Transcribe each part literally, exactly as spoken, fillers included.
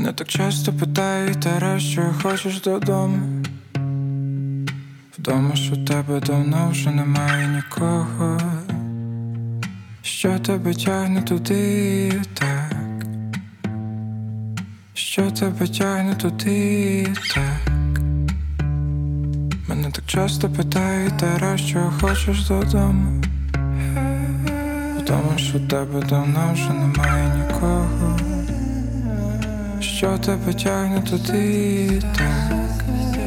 Мене так часто питають, Тарас, що хочеш додому. Вдома ж у тебе давно вже немає нікого. Що тебе тягне туди так? Що тебе тягне туди так? Мене так часто питають, Тарас, що хочеш додому. Вдома ж у тебе давно вже немає нікого. Що тебе тягне туди так?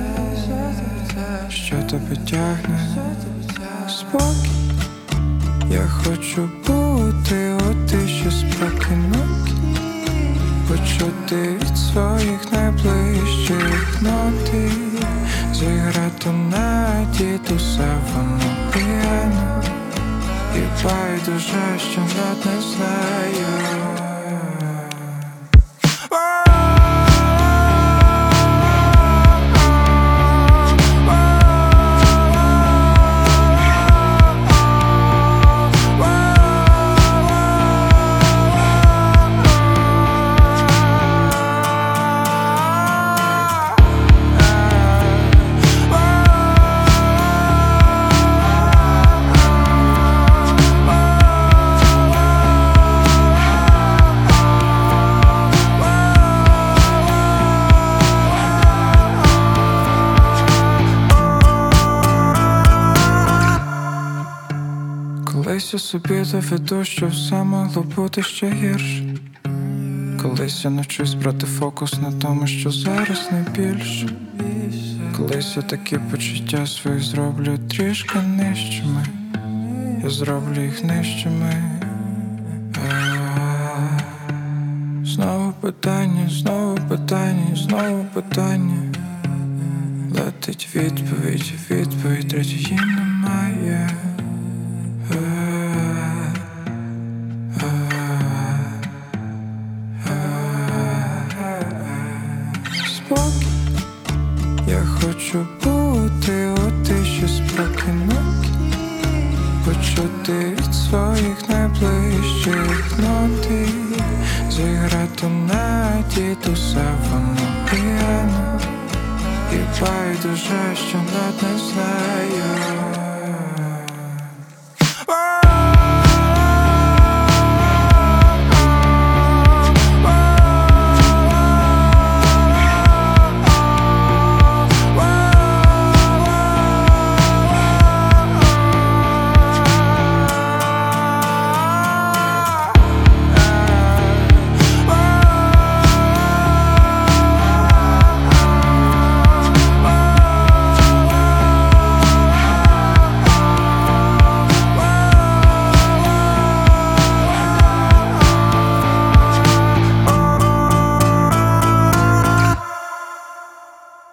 Що тебе тягне? Спокій. Я хочу бути у тиші спокійнокі, почути від своїх найближчих ноти, зіграти на дідуся воно п'яно, і байдуже, що навіть не знаю. Колись я собі доведу, що все могло бути ще гірше. Колись я навчусь брати фокус на тому, що зараз не більше. Колись я такі почуття свої зроблю трішки нижчими. Я зроблю їх нижчими. А-а-а. Знову питання, знову питання, знову питання. Летить відповідь, відповідь третьої немає. Спокій. Я хочу бути у тиші спокійнокі, почути від своїх найближчих ноти, зіграти на дідуся воно п'яно, і байдуже, що навіть не знаю.